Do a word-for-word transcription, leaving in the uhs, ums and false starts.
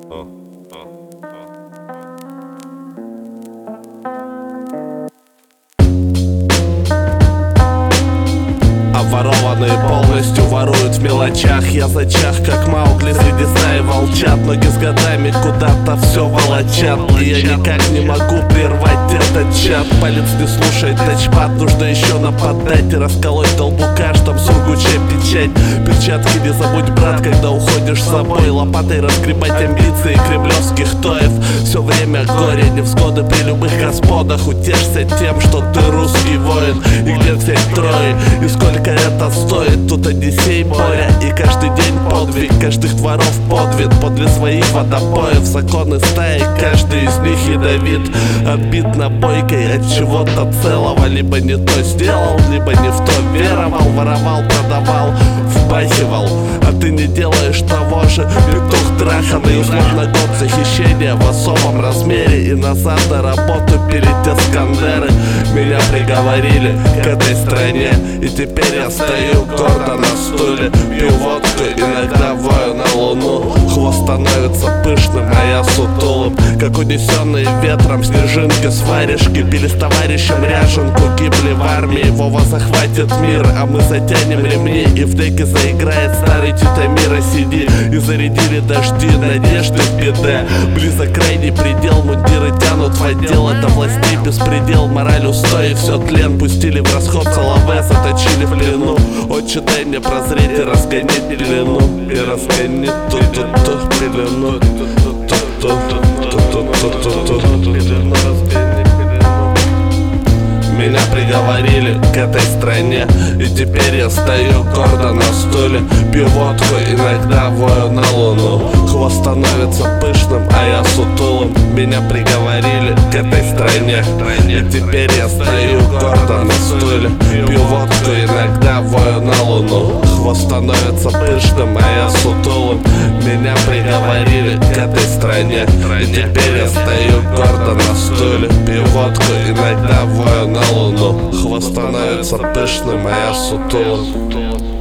Обворованные полностью воруют в мелочах. Я зачах, как Маугли среди стаи волчат. Ноги с годами куда-то все волочат, и я никак не могу прервать этот чат. Палец не слушает тачпад, нужно еще нападать и расколоть долбу каждом сургуче печать. Перчатки не забудь, брат, когда уходишь с собой. Лопатой разгребать амбиции кремлевских тоев. Все время горе, невзгоды при любых господах. Утешься тем, что ты русский воин. И где взять трое, и сколько это стоит? Тут Одиссей, море, и каждый день подвиг. Каждых дворов подвиг подле своих водопоев. Законы стаи, каждый из них ядовит. Отбит набойкой от чего-то целого. Либо не то сделал, либо не в то веровал. Воровал, продавал, впахивал, а ты не делаешь того же. Петух траханный, условно год захищения в особом размере. И назад на работу перед Искандеры. Меня приговорили к этой стране, и теперь я стою гордо на стуле. Пью водку, иногда вою на луну. Хвост становится пышным, а я сутулым, как унесенные ветром снежинки с варежки. Пили с товарищем ряженку, гибли в армии. Вова захватит мир, а мы затянем ремни. И в деке заиграет старый тетя Мира. Сиди, и зарядили дожди надежды в беде. Близок крайний предел, мундиры тянут в отдел. Это властей беспредел, мораль устой и все тлен. Пустили в расход Солове, заточили в плену. Отче, дай мне прозреть и разгонять пелену. И разгонять ту-ту-ту пелену. Меня приговорили к этой стране, и теперь я стою гордо на стуле. Пью водку, иногда вою на луну. Хвост становится пышным, а я сутулым. Меня приговорили к этой стране, и теперь я стою гордо на стуле. Пью водку, иногда вою на луну. Хвост становится пышным, а я сутулым. Меня приговорили к этой стране, и теперь я стою гордо на стуле. Пью водку, иногда вою на луну. Хвост становится пышным, а я сутулым.